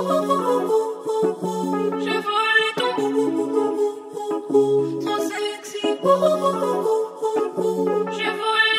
Trop sexy. J'ai volé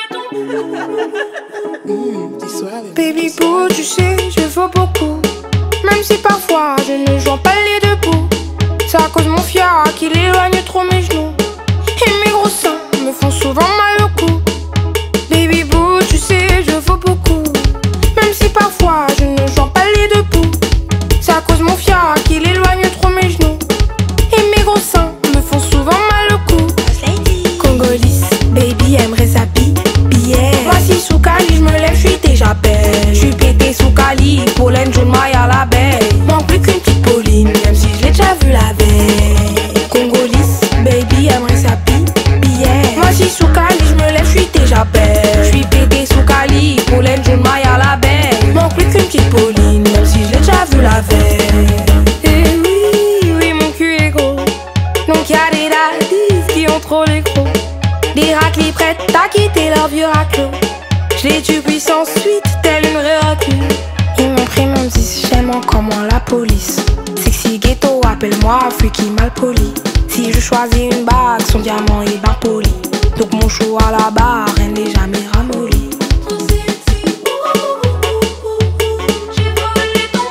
ton. Baby boo, tu sais, je vaux beaucoup. Même si parfois je ne joins pas les deux bouts. C'est à cause de mon fiac qu'il éloigne trop mes genoux. Et mes gros seins me font souvent mal au cou. Baby boo, tu sais, je vaux beaucoup. Même si parfois je ne joins pas les deux bouts. C'est à cause de mon fiac qu'il éloigne trop mes genoux. Et mes gros seins me font souvent mal au cou. Congolise, baby aimerait sa billet. Voici sous Cali, je me lève, je suis déjà belle. Je suis pété sous Cali, pollen, jaune, maille à l'abeille. Manque plus qu'une petite Pauline, même si je l'ai déjà vu la veille. Congolise, baby aimerait sa billet. Voici sous Cali, je me lève, je suis déjà belle. Je suis pété sous Cali, pollen, jaune, maille à l'abeille. Manque plus qu'une petite Pauline, même si je l'ai déjà vu la veille. Et oui, oui, mon cul est gros. Donc y'a des daddies qui ont trop les gros. Des raclis prêtes à quitter leur vieux raclo. Je les tue puissance suite, telle une réaclue. Ils m'ont pris même si j'aime encore moins la police. Sexy ghetto, appelle-moi freaky mal poli. Si je choisis une bague, son diamant est bien poli. Donc mon show à la barre, elle n'est jamais ramollie. Trop sexy. J'ai volé ton.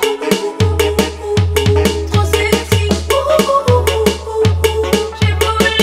Trop sexy. J'ai volé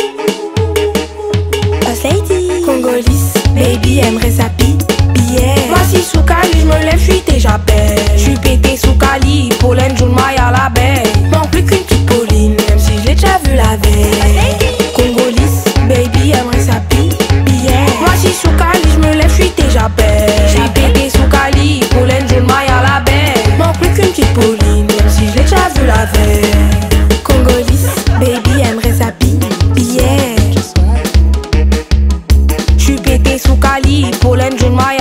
ton. Congolise, baby aimerait sa billet. Voici sous Cali, je me lève, je suis déjà belle. Je suis pété sous Cali, pollen, jaune, maille à l'abeille. Manque plus qu'une petite Pauline, même si je l'ai déjà vu la veille. Congolise, baby aimerait sa billet. Voici sous Cali, je me lève, je suis déjà belle. Je suis pété sous Cali, pollen, jaune, maille à l'abeille. Manque plus qu'une petite Pauline, même si je l'ai déjà vu la veille. Congolise, baby aimerait sa billet. J'suis pété sous Cali, pollen, jaune, maille